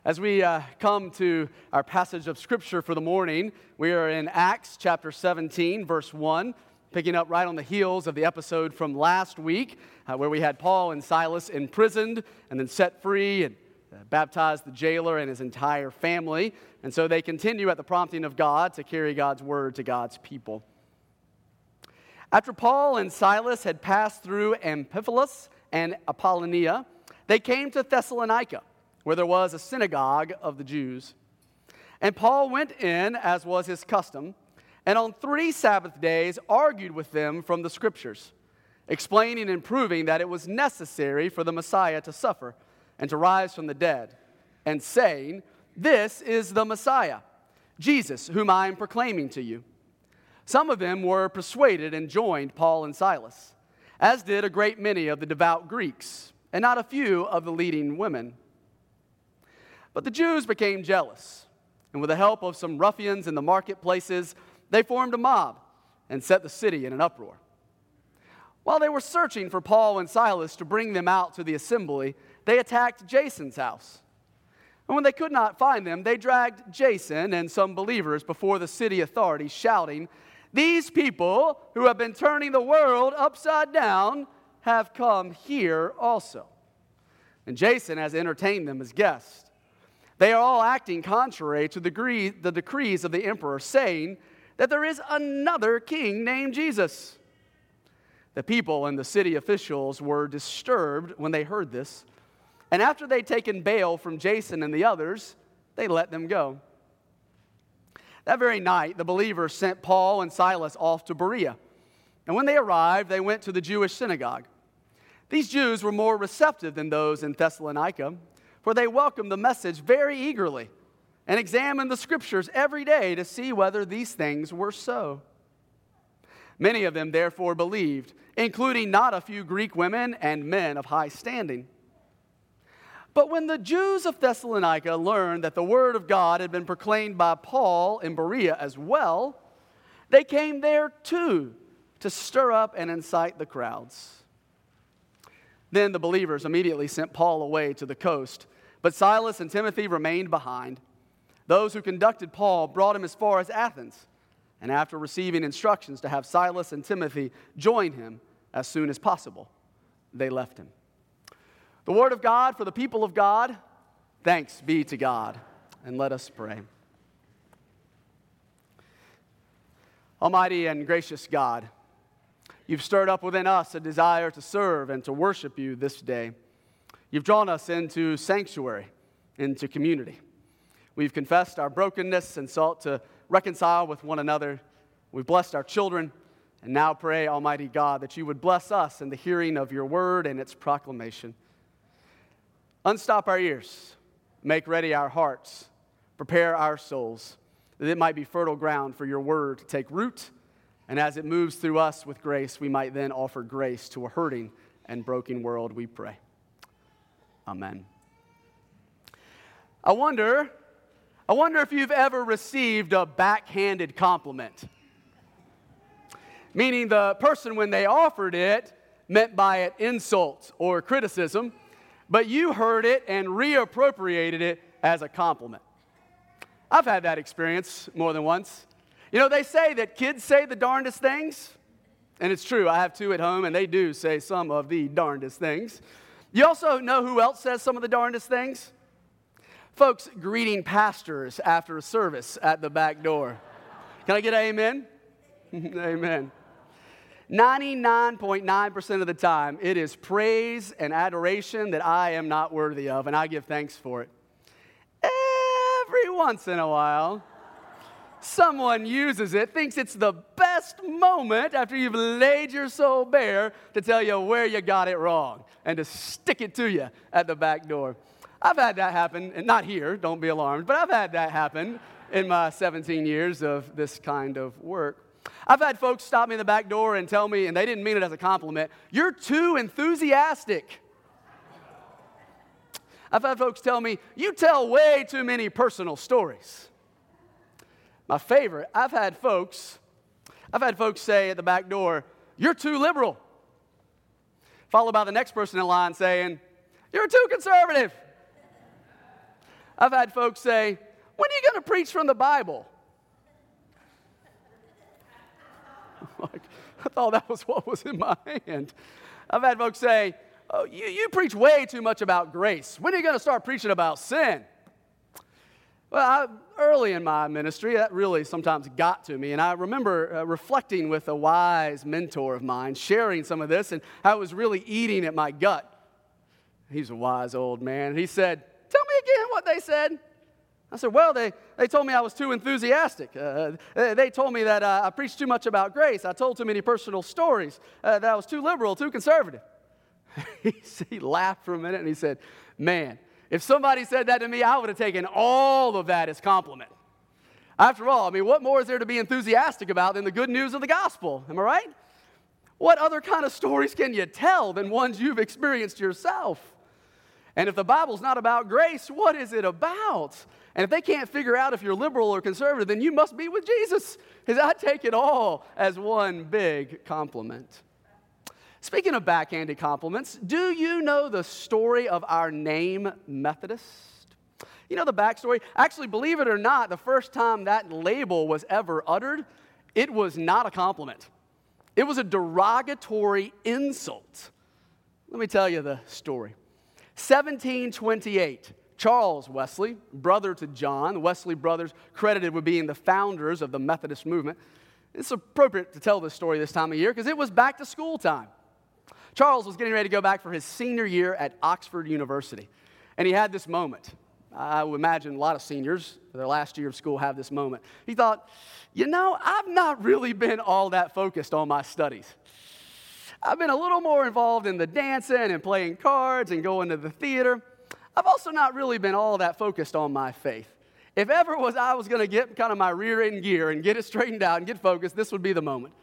As we come to our passage of Scripture for the morning, we are in Acts chapter 17, verse 1, picking up right on the heels of the episode from last week, where we had Paul and Silas imprisoned and then set free and baptized the jailer and his entire family. And so they continue at the prompting of God to carry God's word to God's people. After Paul and Silas had passed through Amphipolis and Apollonia, they came to Thessalonica, where there was a synagogue of the Jews. And Paul went in, as was his custom, and on 3 Sabbath days argued with them from the Scriptures, explaining and proving that it was necessary for the Messiah to suffer and to rise from the dead, and saying, "This is the Messiah, Jesus, whom I am proclaiming to you." Some of them were persuaded and joined Paul and Silas, as did a great many of the devout Greeks, and not a few of the leading women. But the Jews became jealous, and with the help of some ruffians in the marketplaces, they formed a mob and set the city in an uproar. While they were searching for Paul and Silas to bring them out to the assembly, they attacked Jason's house. And when they could not find them, they dragged Jason and some believers before the city authorities, shouting, "These people who have been turning the world upside down have come here also." And Jason has entertained them as guests. They are all acting contrary to the decrees of the emperor, saying that there is another king named Jesus. The people and the city officials were disturbed when they heard this, and after they'd taken bail from Jason and the others, they let them go. That very night, the believers sent Paul and Silas off to Berea, and when they arrived, they went to the Jewish synagogue. These Jews were more receptive than those in Thessalonica, for they welcomed the message very eagerly and examined the Scriptures every day to see whether these things were so. Many of them therefore believed, including not a few Greek women and men of high standing. But when the Jews of Thessalonica learned that the word of God had been proclaimed by Paul in Berea as well, they came there too to stir up and incite the crowds. Then the believers immediately sent Paul away to the coast, but Silas and Timothy remained behind. Those who conducted Paul brought him as far as Athens, and after receiving instructions to have Silas and Timothy join him as soon as possible, they left him. The word of God for the people of God. Thanks be to God. And let us pray. Almighty and gracious God, you've stirred up within us a desire to serve and to worship you this day. You've drawn us into sanctuary, into community. We've confessed our brokenness and sought to reconcile with one another. We've blessed our children, and now pray, Almighty God, that you would bless us in the hearing of your word and its proclamation. Unstop our ears, make ready our hearts, prepare our souls, that it might be fertile ground for your word to take root, and as it moves through us with grace, we might then offer grace to a hurting and broken world, we pray. Amen. I wonder if you've ever received a backhanded compliment. Meaning the person, when they offered it, meant by it insult or criticism, but you heard it and reappropriated it as a compliment. I've had that experience more than once. You know, they say that kids say the darndest things, and it's true. I have 2 at home, and they do say some of the darndest things. You also know who else says some of the darndest things? Folks greeting pastors after a service at the back door. Can I get an amen? Amen. 99.9% of the time, it is praise and adoration that I am not worthy of, and I give thanks for it. Every once in a while, someone uses it, thinks it's the best moment after you've laid your soul bare to tell you where you got it wrong and to stick it to you at the back door. I've had that happen, and not here, don't be alarmed, but I've had that happen in my 17 years of this kind of work. I've had folks stop me in the back door and tell me, and they didn't mean it as a compliment, "You're too enthusiastic." I've had folks tell me, "You tell way too many personal stories." My favorite, I've had folks say at the back door, "You're too liberal." Followed by the next person in line saying, "You're too conservative." I've had folks say, when are you going to preach from the Bible? Like, I thought that was what was in my hand. I've had folks say, oh, you preach way too much about grace. When are you going to start preaching about sin? Well, early in my ministry, that really sometimes got to me. And I remember reflecting with a wise mentor of mine, sharing some of this, and I was really eating at my gut. He's a wise old man. And he said, tell me again what they said. I said, well, they told me I was too enthusiastic. They told me that I preached too much about grace. I told too many personal stories, that I was too liberal, too conservative. He laughed for a minute and he said, man, if somebody said that to me, I would have taken all of that as compliment. After all, I mean, what more is there to be enthusiastic about than the good news of the gospel? Am I right? What other kind of stories can you tell than ones you've experienced yourself? And if the Bible's not about grace, what is it about? And if they can't figure out if you're liberal or conservative, then you must be with Jesus, because I take it all as one big compliment. Speaking of backhanded compliments, do you know the story of our name Methodist? You know the backstory? Actually, believe it or not, the first time that label was ever uttered, it was not a compliment. It was a derogatory insult. Let me tell you the story. 1728, Charles Wesley, brother to John, the Wesley brothers credited with being the founders of the Methodist movement. It's appropriate to tell this story this time of year because it was back to school time. Charles was getting ready to go back for his senior year at Oxford University, and he had this moment. I would imagine a lot of seniors, their last year of school, have this moment. He thought, you know, I've not really been all that focused on my studies. I've been a little more involved in the dancing and playing cards and going to the theater. I've also not really been all that focused on my faith. If ever I was going to get kind of my rear end gear and get it straightened out and get focused, this would be the moment.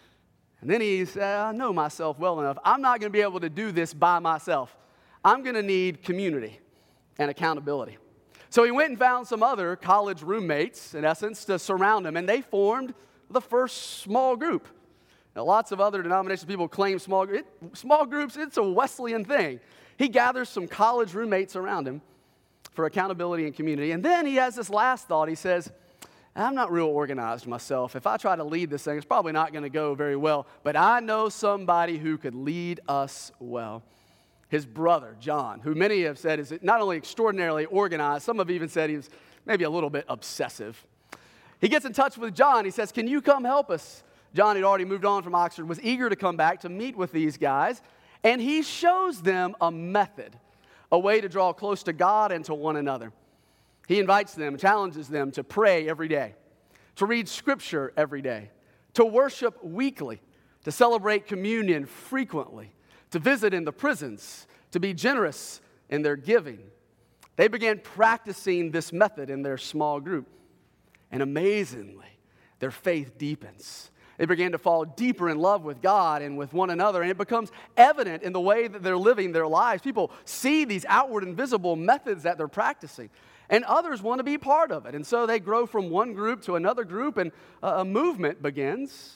And then he said, I know myself well enough. I'm not going to be able to do this by myself. I'm going to need community and accountability. So he went and found some other college roommates, in essence, to surround him, and they formed the first small group. Now, lots of other denominations of people claim small groups, it's a Wesleyan thing. He gathers some college roommates around him for accountability and community. And then he has this last thought. He says, I'm not real organized myself. If I try to lead this thing, it's probably not going to go very well. But I know somebody who could lead us well. His brother, John, who many have said is not only extraordinarily organized, some have even said he was maybe a little bit obsessive. He gets in touch with John. He says, can you come help us? John had already moved on from Oxford, was eager to come back to meet with these guys. And he shows them a method, a way to draw close to God and to one another. He invites them, challenges them to pray every day, to read Scripture every day, to worship weekly, to celebrate communion frequently, to visit in the prisons, to be generous in their giving. They began practicing this method in their small group. And amazingly, their faith deepens. They began to fall deeper in love with God and with one another, and it becomes evident in the way that they're living their lives. People see these outward and visible methods that they're practicing, and others want to be part of it. And so they grow from one group to another group, and a movement begins.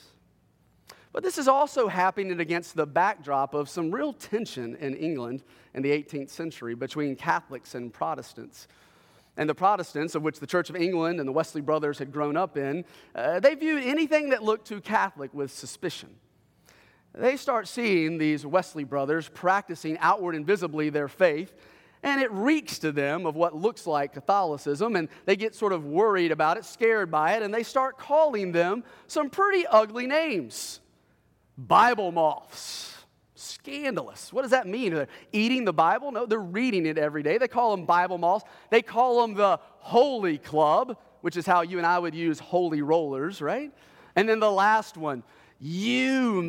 But this is also happening against the backdrop of some real tension in England in the 18th century between Catholics and Protestants. And the Protestants, of which the Church of England and the Wesley brothers had grown up in, they viewed anything that looked too Catholic with suspicion. They start seeing these Wesley brothers practicing outward and visibly their faith, and it reeks to them of what looks like Catholicism, and they get sort of worried about it, scared by it, and they start calling them some pretty ugly names. Bible moths. Scandalous. What does that mean? They're eating the Bible? No, they're reading it every day. They call them Bible moths. They call them the Holy Club, which is how you and I would use holy rollers, right? And then the last one, you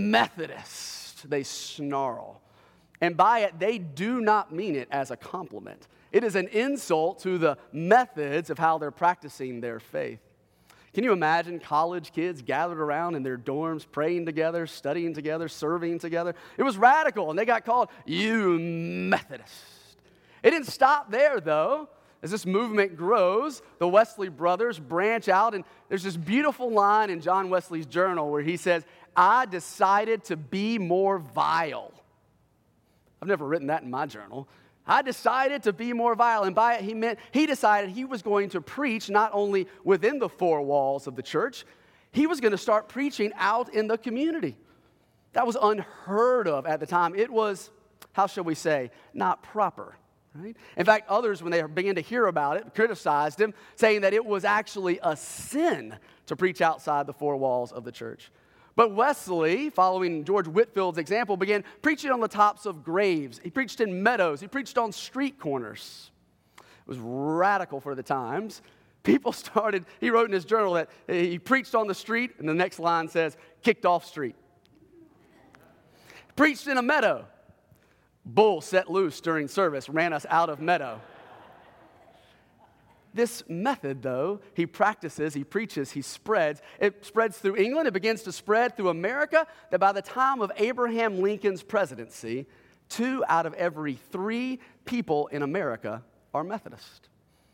Methodist, they snarl. And by it, they do not mean it as a compliment. It is an insult to the methods of how they're practicing their faith. Can you imagine college kids gathered around in their dorms, praying together, studying together, serving together? It was radical, and they got called, you Methodist. It didn't stop there, though. As this movement grows, the Wesley brothers branch out, and there's this beautiful line in John Wesley's journal where he says, I decided to be more vile. I've never written that in my journal. I decided to be more violent. By it, he meant he decided he was going to preach not only within the four walls of the church, he was going to start preaching out in the community. That was unheard of at the time. It was, how shall we say, not proper. Right? In fact, others, when they began to hear about it, criticized him, saying that it was actually a sin to preach outside the four walls of the church. But Wesley, following George Whitefield's example, began preaching on the tops of graves. He preached in meadows. He preached on street corners. It was radical for the times. People started, he wrote in his journal that he preached on the street, and the next line says, kicked off street. Preached in a meadow. Bull set loose during service, ran us out of meadow. This method, though, he practices, he preaches, he spreads. It spreads through England. It begins to spread through America, that by the time of Abraham Lincoln's presidency, 2 out of every 3 people in America are Methodist.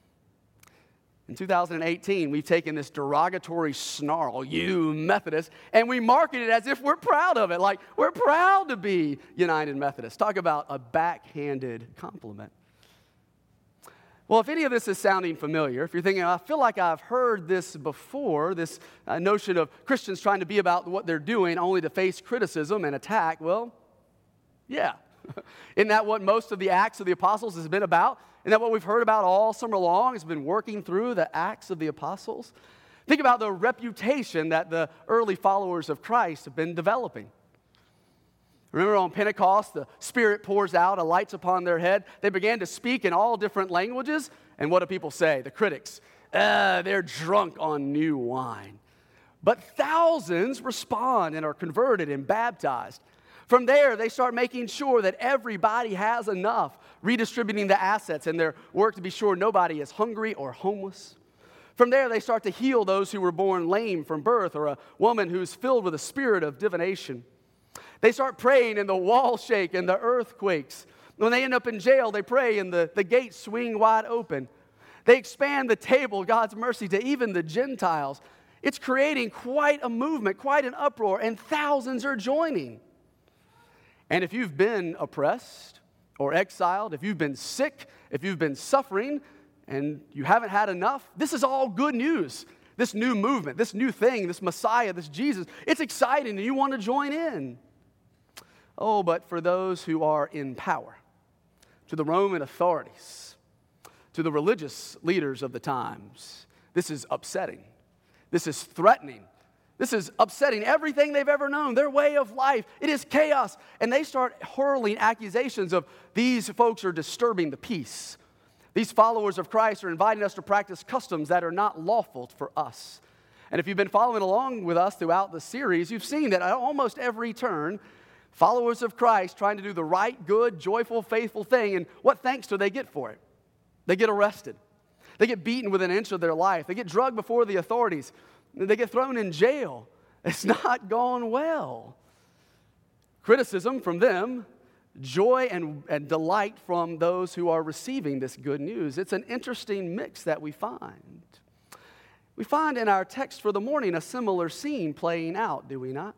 In 2018, we've taken this derogatory snarl, you Methodists, and we market it as if we're proud of it, like we're proud to be United Methodists. Talk about a backhanded compliment. Well, if any of this is sounding familiar, if you're thinking, I feel like I've heard this before, this notion of Christians trying to be about what they're doing only to face criticism and attack, well, yeah. Isn't that what most of the Acts of the Apostles has been about? Isn't that what we've heard about all summer long? Has been working through the Acts of the Apostles? Think about the reputation that the early followers of Christ have been developing. Remember on Pentecost, the Spirit pours out, alights upon their head. They began to speak in all different languages. And what do people say? The critics, they're drunk on new wine. But thousands respond and are converted and baptized. From there, they start making sure that everybody has enough, redistributing the assets in their work to be sure nobody is hungry or homeless. From there, they start to heal those who were born lame from birth or a woman who's filled with a spirit of divination. They start praying and the walls shake and the earth quakes. When they end up in jail, they pray and the gates swing wide open. They expand the table, God's mercy, to even the Gentiles. It's creating quite a movement, quite an uproar, and thousands are joining. And if you've been oppressed or exiled, if you've been sick, if you've been suffering, and you haven't had enough, this is all good news. This new movement, this new thing, this Messiah, this Jesus, it's exciting and you want to join in. Oh, but for those who are in power, to the Roman authorities, to the religious leaders of the times, this is upsetting. This is threatening. This is upsetting everything they've ever known, their way of life. It is chaos. And they start hurling accusations of these folks are disturbing the peace. These followers of Christ are inviting us to practice customs that are not lawful for us. And if you've been following along with us throughout the series, you've seen that at almost every turn, followers of Christ trying to do the right, good, joyful, faithful thing, and what thanks do they get for it? They get arrested. They get beaten within an inch of their life. They get drugged before the authorities. They get thrown in jail. It's not gone well. Criticism from them, joy and delight from those who are receiving this good news. It's an interesting mix that we find. We find in our text for the morning a similar scene playing out, do we not?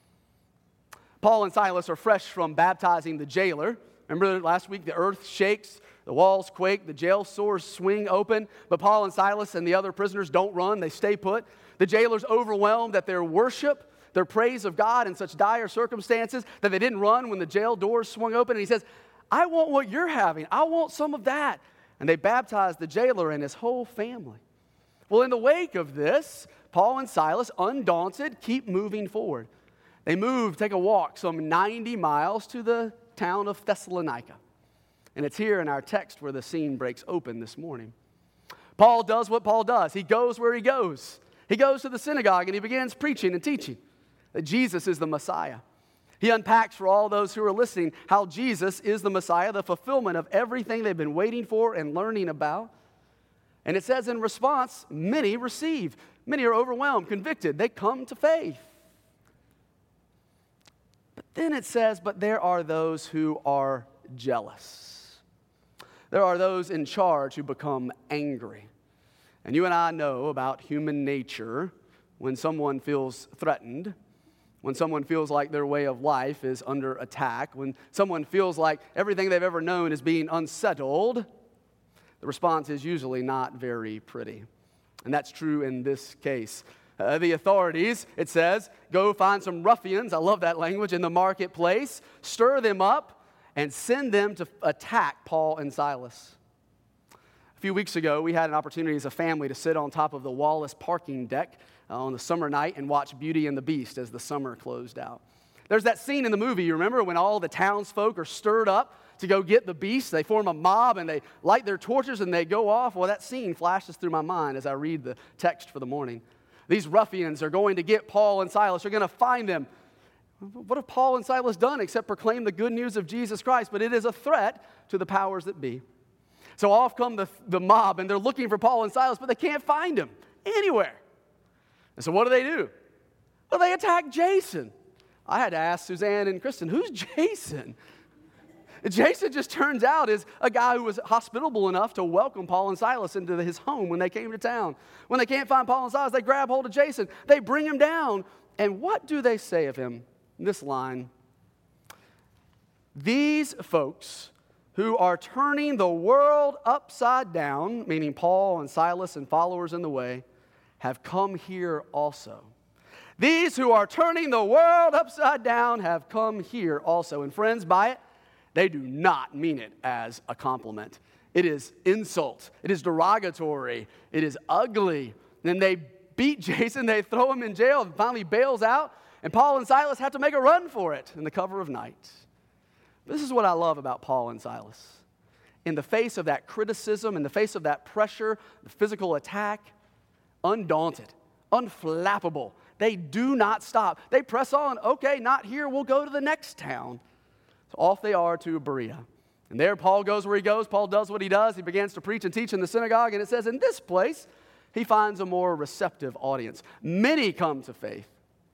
Paul and Silas are fresh from baptizing the jailer. Remember last week the earth shakes, the walls quake, the jail doors swing open, but Paul and Silas and the other prisoners don't run, they stay put. The jailer's overwhelmed at their worship, their praise of God in such dire circumstances that they didn't run when the jail doors swung open. And he says, I want what you're having. I want some of that. And they baptized the jailer and his whole family. Well, in the wake of this, Paul and Silas, undaunted, keep moving forward. They move, take a walk some 90 miles to the town of Thessalonica. And it's here in our text where the scene breaks open this morning. Paul does what Paul does. He goes where he goes. He goes to the synagogue and he begins preaching and teaching that Jesus is the Messiah. He unpacks for all those who are listening how Jesus is the Messiah, the fulfillment of everything they've been waiting for and learning about. And it says in response, many receive. Many are overwhelmed, convicted. They come to faith. But then it says, but there are those who are jealous. There are those in charge who become angry. And you and I know about human nature when someone feels threatened when someone feels like their way of life is under attack, when someone feels like everything they've ever known is being unsettled, the response is usually not very pretty. And that's true in this case. The authorities, it says, go find some ruffians, I love that language, in the marketplace, stir them up, and send them to attack Paul and Silas. A few weeks ago, we had an opportunity as a family to sit on top of the Wallace parking deck on the summer night and watch Beauty and the Beast as the summer closed out. There's that scene in the movie, you remember, when all the townsfolk are stirred up to go get the beast. They form a mob and they light their torches and they go off. Well, that scene flashes through my mind as I read the text for the morning. These ruffians are going to get Paul and Silas. They're going to find them. What have Paul and Silas done except proclaim the good news of Jesus Christ? But it is a threat to the powers that be. So off come the mob, and they're looking for Paul and Silas, but they can't find them anywhere. And so what do? Well, they attack Jason. I had to ask Suzanne and Kristen, who's Jason? Jason just turns out is a guy who was hospitable enough to welcome Paul and Silas into his home when they came to town. When they can't find Paul and Silas, they grab hold of Jason. They bring him down. And what do they say of him? This line, these folks who are turning the world upside down, meaning Paul and Silas and followers in the way, have come here also. These who are turning the world upside down have come here also. And friends, by it, they do not mean it as a compliment. It is insult. It is derogatory. It is ugly. Then they beat Jason. They throw him in jail. And finally bails out. And Paul and Silas have to make a run for it in the cover of night. This is what I love about Paul and Silas. In the face of that criticism, in the face of that pressure, the physical attack, undaunted, unflappable. They do not stop. They press on. Okay, not here. We'll go to the next town. So off they are to Berea. And there Paul goes where he goes. Paul does what he does. He begins to preach and teach in the synagogue. And it says in this place, he finds a more receptive audience. Many come to faith.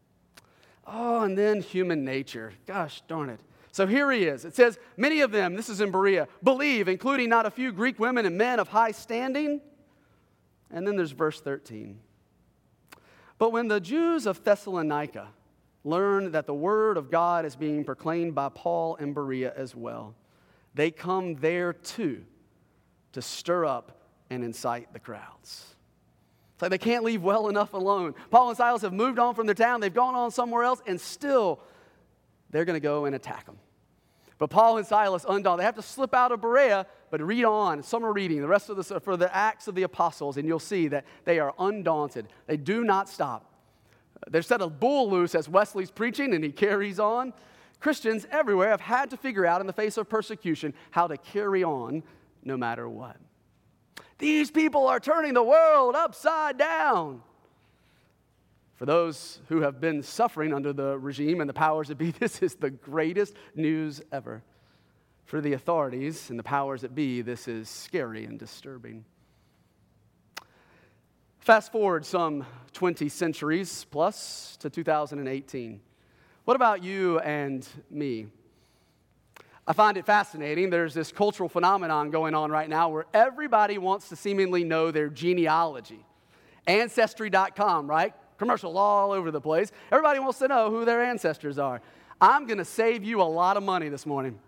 Oh, and then human nature. Gosh darn it. So here he is. It says, many of them, this is in Berea, believe, including not a few Greek women and men of high standing. And then there's verse 13. But when the Jews of Thessalonica learn that the word of God is being proclaimed by Paul in Berea as well, they come there too to stir up and incite the crowds. It's like they can't leave well enough alone. Paul and Silas have moved on from their town. They've gone on somewhere else, and still they're going to go and attack them. But Paul and Silas, undaunted, they have to slip out of Berea, but read on, summer reading, the rest of for the Acts of the Apostles, and you'll see that they are undaunted. They do not stop. They're set a bull loose as Wesley's preaching, and he carries on. Christians everywhere have had to figure out in the face of persecution how to carry on no matter what. These people are turning the world upside down. For those who have been suffering under the regime and the powers that be, this is the greatest news ever. For the authorities and the powers that be, this is scary and disturbing. Fast forward some 20 centuries plus to 2018. What about you and me? I find it fascinating. There's this cultural phenomenon going on right now where everybody wants to seemingly know their genealogy. Ancestry.com, right? Commercials all over the place. Everybody wants to know who their ancestors are. I'm going to save you a lot of money this morning.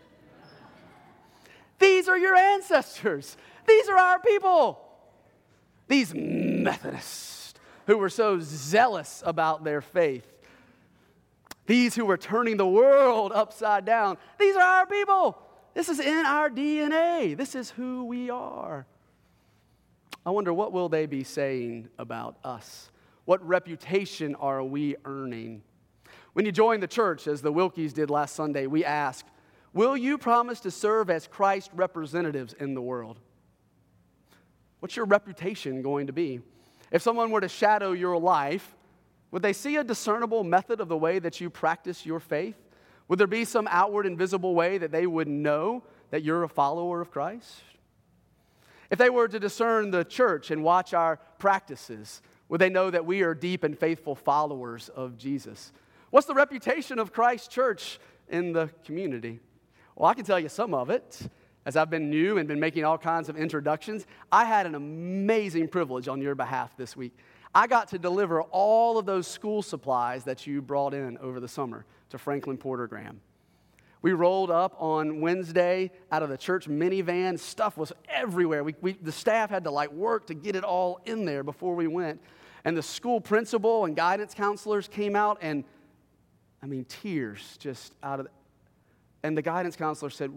These are your ancestors. These are our people. These Methodists who were so zealous about their faith. These who were turning the world upside down. These are our people. This is in our DNA. This is who we are. I wonder, what will they be saying about us? What reputation are we earning? When you join the church, as the Wilkies did last Sunday, we ask, will you promise to serve as Christ representatives in the world? What's your reputation going to be? If someone were to shadow your life, would they see a discernible method of the way that you practice your faith? Would there be some outward and visible way that they would know that you're a follower of Christ? If they were to discern the church and watch our practices, would they know that we are deep and faithful followers of Jesus? What's the reputation of Christ's church in the community? Well, I can tell you some of it. As I've been new and been making all kinds of introductions, I had an amazing privilege on your behalf this week. I got to deliver all of those school supplies that you brought in over the summer to Franklin Porter Graham. We rolled up on Wednesday out of the church minivan. Stuff was everywhere. The staff had to work to get it all in there before we went. And the school principal and guidance counselors came out, and tears just out of the, and the guidance counselor said,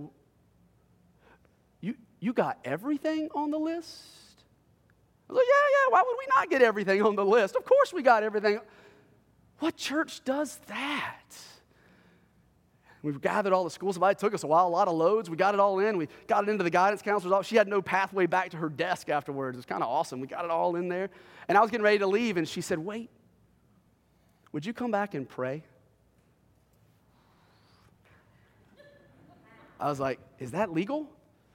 you got everything on the list? I was like, yeah, why would we not get everything on the list? Of course we got everything. What church does that? We've gathered all the school supplies. It took us a while, a lot of loads. We got it all in. We got it into the guidance counselor's office. She had no pathway back to her desk afterwards. It was kind of awesome. We got it all in there. And I was getting ready to leave, and she said, wait, would you come back and pray? I was like, is that legal?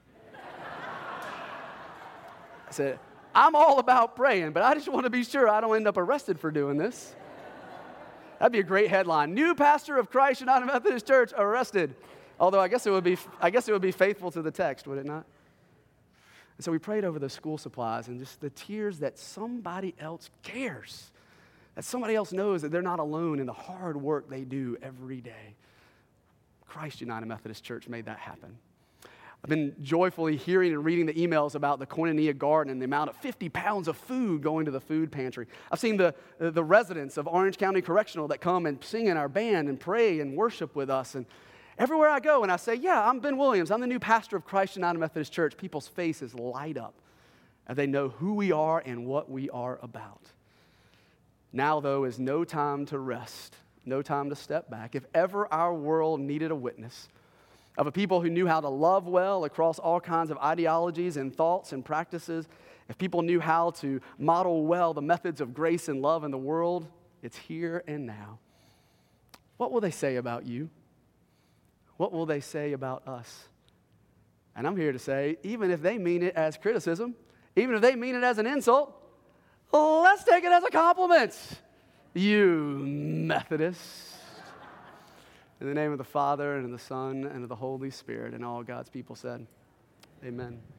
I said, I'm all about praying, but I just want to be sure I don't end up arrested for doing this. That'd be a great headline. New pastor of Christ United Methodist Church arrested. Although I guess it would be faithful to the text, would it not? And so we prayed over the school supplies and just the tears that somebody else cares, that somebody else knows that they're not alone in the hard work they do every day. Christ United Methodist Church made that happen. I've been joyfully hearing and reading the emails about the Koinonia Garden and the amount of 50 pounds of food going to the food pantry. I've seen the residents of Orange County Correctional that come and sing in our band and pray and worship with us. And everywhere I go and I say, yeah, I'm Ben Williams. I'm the new pastor of Christ United Methodist Church. People's faces light up as they know who we are and what we are about. Now, though, is no time to rest, no time to step back. If ever our world needed a witness of a people who knew how to love well across all kinds of ideologies and thoughts and practices, if people knew how to model well the methods of grace and love in the world, it's here and now. What will they say about you? What will they say about us? And I'm here to say, even if they mean it as criticism, even if they mean it as an insult, let's take it as a compliment. You Methodists. In the name of the Father, and of the Son, and of the Holy Spirit, and all God's people said, amen.